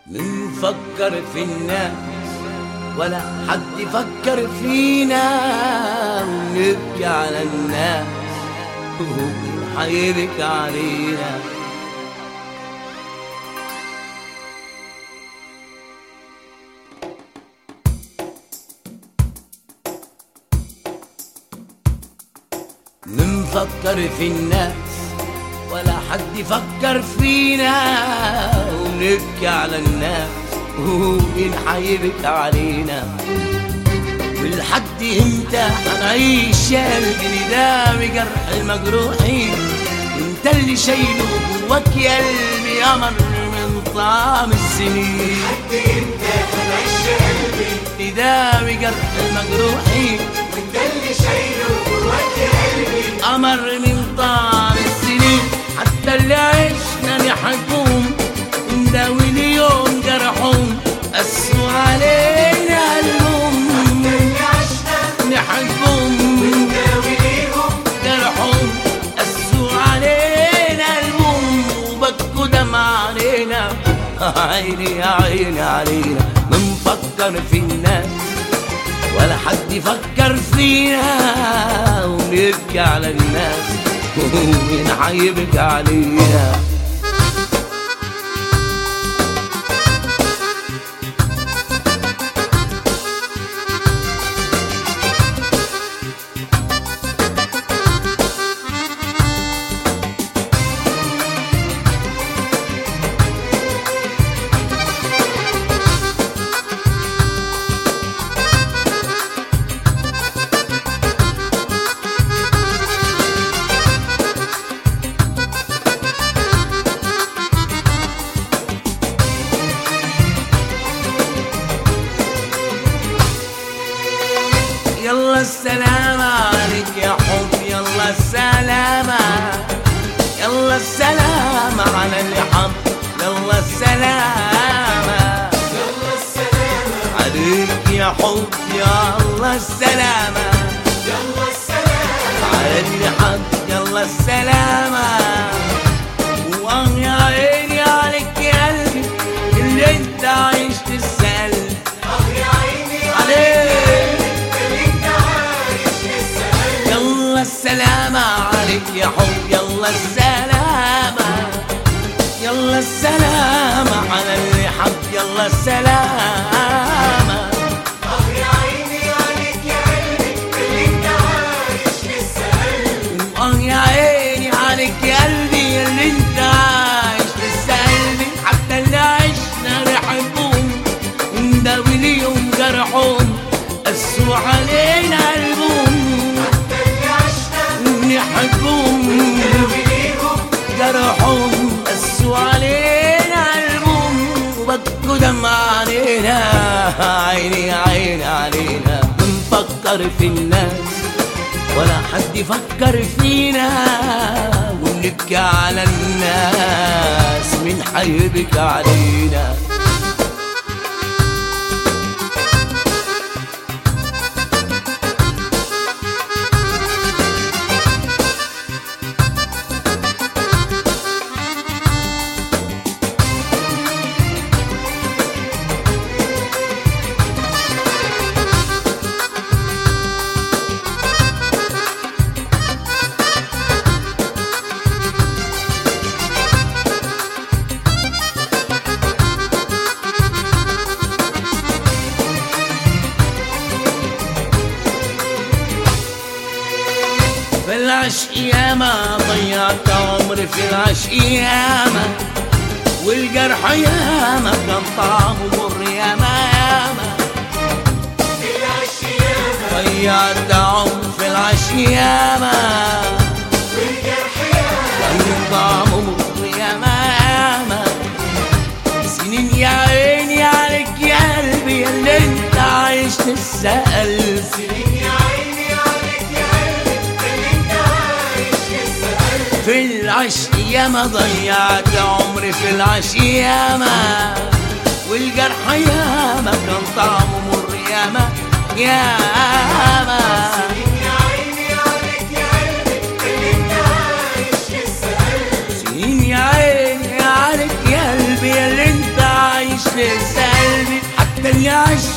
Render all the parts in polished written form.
منفكر في الناس ولا حد يفكر فينا، ونبكي على الناس ومين حيبكي علينا. منفكر في الناس ولا حد يفكر فينا، ونبكي على الناس ومين حيبكي علينا. ولحد امتى حنعيش يا قلبي نداوي جرح المجروحين؟ انت اللي شايله جواك يا قلبي قمر من طعم السنين. لحد امتى حنعيش يا قلبي نداوي جرح المجروحين؟ وانت اللي شايله جواك يا قلبي قمر من طعم السنين. حتى اللي عشنا نحكم نداوي اليوم جرحهم، قسوا علينا قلبهم. حتى اللي عشنا نحكم نداوي ليهم جرحهم، قسوا علينا قلبهم وبكوا دمع علينا. عيني يا عيني علينا. منفكر في الناس ولا حد يفكر فينا، ونبكي على الناس ومين حيبكي علينا. يلا السلام عليك يا حب، يلا السلامة، يلا السلام على اللي حب، يلا السلامة، يلا السلامة عليك يا حب، يلا السلامة، يلا السلامة على اللي حب، يلا السلامة. واه يا عيني عليك يا قلبي اللي انت عايش تسأل يا عيني عليك. اللي انت عايش لسه قلبي. يلا السلامة عليك يا حب، يلا السلامة، يلا السلامة على اللي حب، يلا السلامة. يا عيني عليك يا قلبي اللي انت عايش لسه قلبي. يا عيني عليك يا قلبي اللي انت عايش لسه قلبي. حتى اللي عشنا نحبهم ونداوي ليهم جرحهم، قسوا علينا قلبهم. حتى اللي عشنا نحبهم نداوي ليهم جرحهم، قسوا علينا قلبهم وبكوا دمع علينا. عيني عيني علينا. بنفكر في الناس ولا حد يفكر فينا، ونبكي على الناس مين حيبكي علينا. في العشق ياما ضيعت عمري، في العشق ياما والجرح ياما كان طعمه مر ياما ياما. في العشق ياما ضيعت عمري في العشق ياما والجرح ياما. كان طعمه مر ياما ياما. سنين يا عيني عليك يا قلبي اللي انت عايش تسأل. سنين يا عيني عليك يا قلبي اللي انت عايش لسه قلبي. في العشق ياما ضيعت عمري، في العشق ياما والجرح ياما كان طعمه مر ياما ياما. يا عيني عليك يا قلبي اللي انت عايش لسه قلبي. سنين يا عيني عليك يا قلبي اللي انت عايش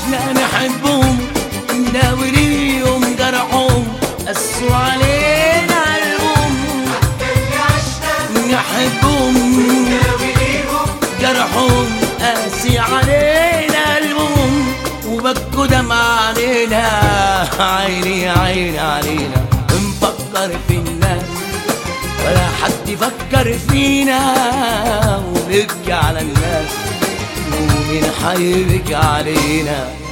عشنا نحبهم نداوي ليهم جرحهم قسوا علينا قلبهم اللي عشنا نحبهم نداوي ليهم جرحهم قاسي علينا قلبهم وبكوا دمع علينا عيني عيني علينا بنفكر في الناس ولا حد يفكر فينا ونبكي على الناس ومين حيبكي علينا